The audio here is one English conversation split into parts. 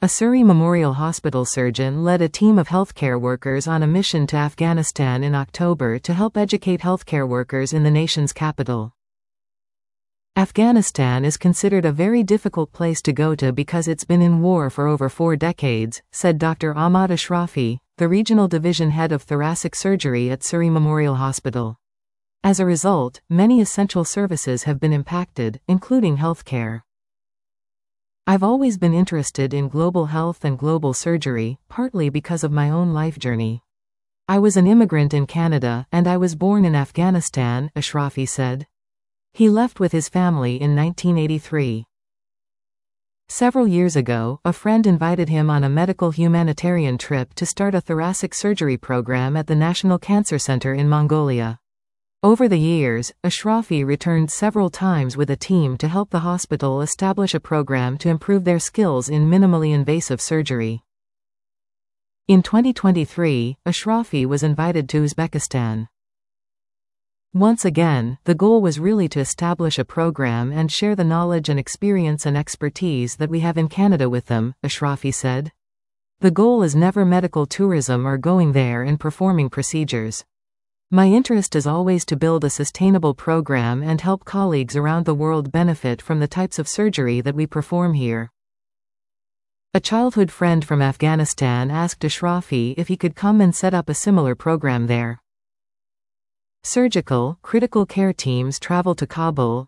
A Surrey Memorial Hospital surgeon led a team of healthcare workers on a mission to Afghanistan in October to help educate healthcare workers in the nation's capital. Afghanistan is considered a very difficult place to go to because it's been in war for over 4 decades, said Dr. Ahmad Ashrafi, the regional division head of thoracic surgery at Surrey Memorial Hospital. As a result, many essential services have been impacted, including healthcare. I've always been interested in global health and global surgery, partly because of my own life journey. I was an immigrant in Canada, and I was born in Afghanistan, Ashrafi said. He left with his family in 1983. Several years ago, a friend invited him on a medical humanitarian trip to start a thoracic surgery program at the National Cancer Center in Mongolia. Over the years, Ashrafi returned several times with a team to help the hospital establish a program to improve their skills in minimally invasive surgery. In 2023, Ashrafi was invited to Uzbekistan. Once again, the goal was really to establish a program and share the knowledge and experience and expertise that we have in Canada with them, Ashrafi said. The goal is never medical tourism or going there and performing procedures. My interest is always to build a sustainable program and help colleagues around the world benefit from the types of surgery that we perform here. A childhood friend from Afghanistan asked Ashrafi if he could come and set up a similar program there. Surgical, critical care teams travel to Kabul.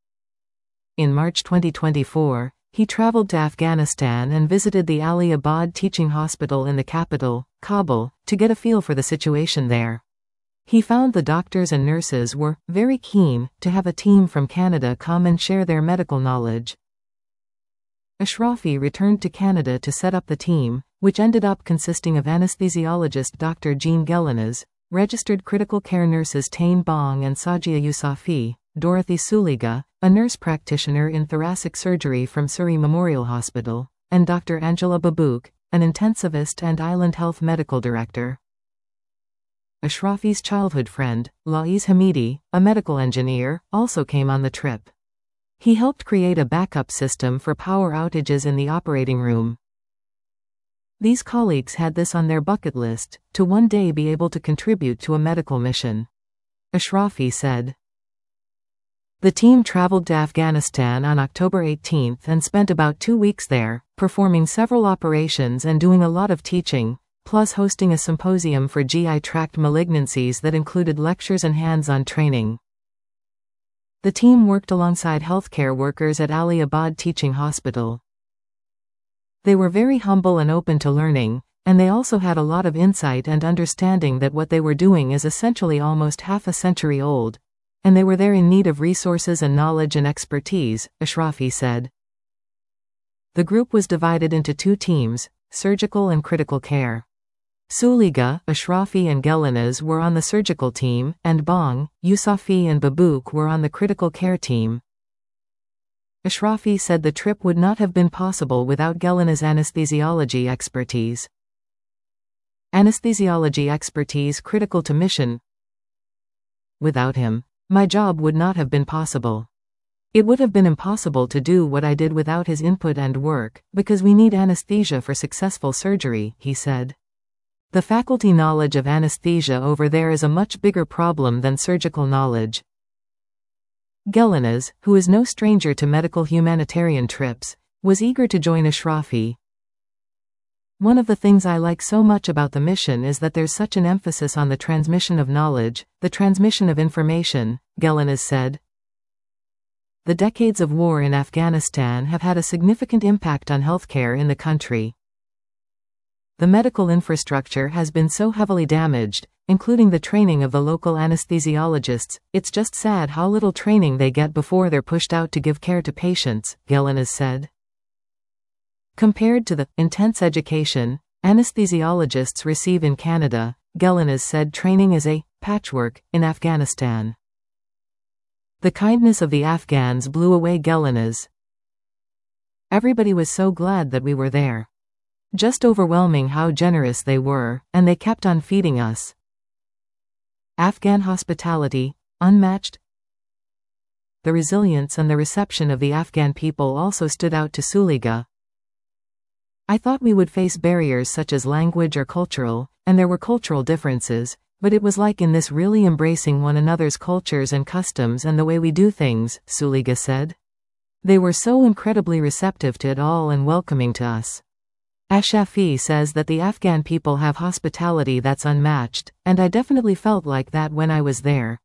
In March 2024, he traveled to Afghanistan and visited the Ali Abad Teaching Hospital in the capital, Kabul, to get a feel for the situation there. He found the doctors and nurses were very keen to have a team from Canada come and share their medical knowledge. Ashrafi returned to Canada to set up the team, which ended up consisting of anesthesiologist Dr. Jean Gelinas, registered critical care nurses Tain Bong and Sajia Yusafi, Dorothy Suliga, a nurse practitioner in thoracic surgery from Surrey Memorial Hospital, and Dr. Angela Babouk, an intensivist and Island Health medical director. Ashrafi's childhood friend, Laiz Hamidi, a medical engineer, also came on the trip. He helped create a backup system for power outages in the operating room. These colleagues had this on their bucket list, to one day be able to contribute to a medical mission. Ashrafi said. The team traveled to Afghanistan on October 18 and spent about 2 weeks there, performing several operations and doing a lot of teaching, plus hosting a symposium for GI tract malignancies that included lectures and hands-on training. The team worked alongside healthcare workers at Ali Abad Teaching Hospital. They were very humble and open to learning, and they also had a lot of insight and understanding that what they were doing is essentially almost half a century old, and they were there in need of resources and knowledge and expertise, Ashrafi said. The group was divided into 2 teams, surgical and critical care. Suliga, Ashrafi and Gelinas were on the surgical team, and Bong, Yusafi and Babouk were on the critical care team. Ashrafi said the trip would not have been possible without Gelina's anesthesiology expertise. Anesthesiology expertise critical to mission. Without him, my job would not have been possible. It would have been impossible to do what I did without his input and work, because we need anesthesia for successful surgery, he said. The faculty knowledge of anesthesia over there is a much bigger problem than surgical knowledge. Gelinas, who is no stranger to medical humanitarian trips, was eager to join Ashrafi. One of the things I like so much about the mission is that there's such an emphasis on the transmission of knowledge, the transmission of information, Gelinas said. The decades of war in Afghanistan have had a significant impact on healthcare in the country. The medical infrastructure has been so heavily damaged, including the training of the local anesthesiologists. It's just sad how little training they get before they're pushed out to give care to patients, Gelinas said. Compared to the intense education anesthesiologists receive in Canada, Gelinas said training is a patchwork in Afghanistan. The kindness of the Afghans blew away Gelinas. Everybody was so glad that we were there. Just overwhelming how generous they were, and they kept on feeding us. Afghan hospitality, unmatched. The resilience and the reception of the Afghan people also stood out to Suliga. I thought we would face barriers such as language or cultural, and there were cultural differences, but it was like in this really embracing one another's cultures and customs and the way we do things, Suliga said. They were so incredibly receptive to it all and welcoming to us. Ashafi says that the Afghan people have hospitality that's unmatched, and I definitely felt like that when I was there.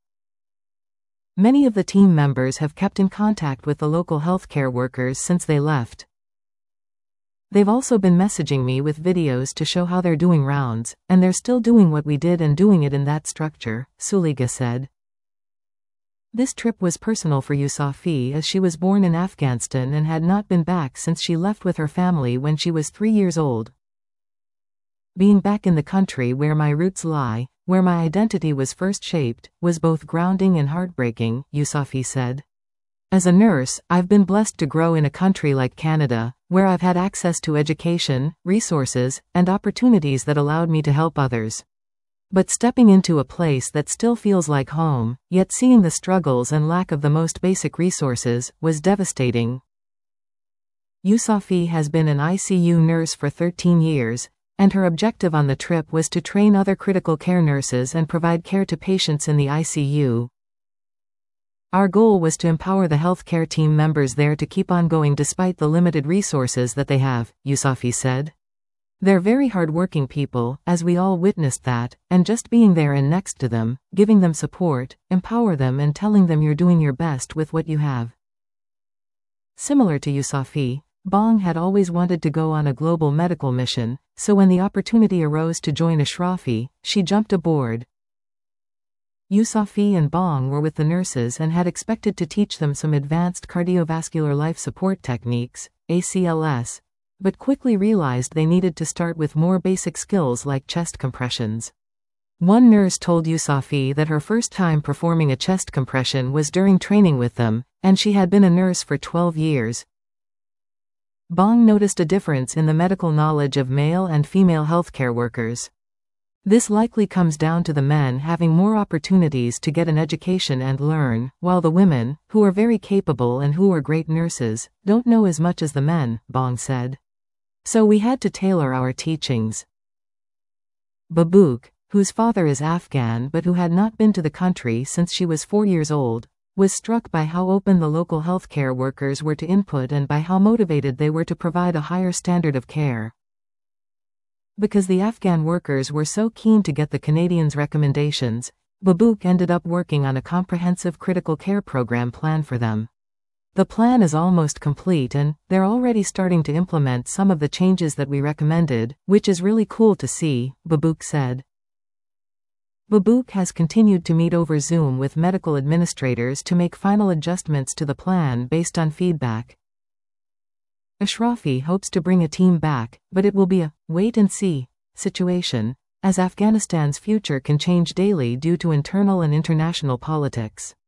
Many of the team members have kept in contact with the local healthcare workers since they left. They've also been messaging me with videos to show how they're doing rounds, and they're still doing what we did and doing it in that structure, Suliga said. This trip was personal for Yusafi as she was born in Afghanistan and had not been back since she left with her family when she was 3 years old. Being back in the country where my roots lie, where my identity was first shaped, was both grounding and heartbreaking, Yusafi said. As a nurse, I've been blessed to grow in a country like Canada, where I've had access to education, resources, and opportunities that allowed me to help others. But stepping into a place that still feels like home, yet seeing the struggles and lack of the most basic resources, was devastating. Yusafi has been an ICU nurse for 13 years, and her objective on the trip was to train other critical care nurses and provide care to patients in the ICU. Our goal was to empower the healthcare team members there to keep on going despite the limited resources that they have, Yusafi said. They're very hard-working people, as we all witnessed that, and just being there and next to them, giving them support, empower them and telling them you're doing your best with what you have. Similar to Yusafi, Bong had always wanted to go on a global medical mission, so when the opportunity arose to join Ashrafi, she jumped aboard. Yusafi and Bong were with the nurses and had expected to teach them some advanced cardiovascular life support techniques, ACLS, but quickly realized they needed to start with more basic skills like chest compressions. One nurse told Yusafi that her first time performing a chest compression was during training with them, and she had been a nurse for 12 years. Bong noticed a difference in the medical knowledge of male and female healthcare workers. This likely comes down to the men having more opportunities to get an education and learn, while the women, who are very capable and who are great nurses, don't know as much as the men, Bong said. So we had to tailor our teachings. Babuk, whose father is Afghan but who had not been to the country since she was 4 years old, was struck by how open the local healthcare workers were to input and by how motivated they were to provide a higher standard of care. Because the Afghan workers were so keen to get the Canadians' recommendations, Babuk ended up working on a comprehensive critical care program plan for them. The plan is almost complete and they're already starting to implement some of the changes that we recommended, which is really cool to see, Babuk said. Babuk has continued to meet over Zoom with medical administrators to make final adjustments to the plan based on feedback. Ashrafi hopes to bring a team back, but it will be a wait-and-see situation, as Afghanistan's future can change daily due to internal and international politics.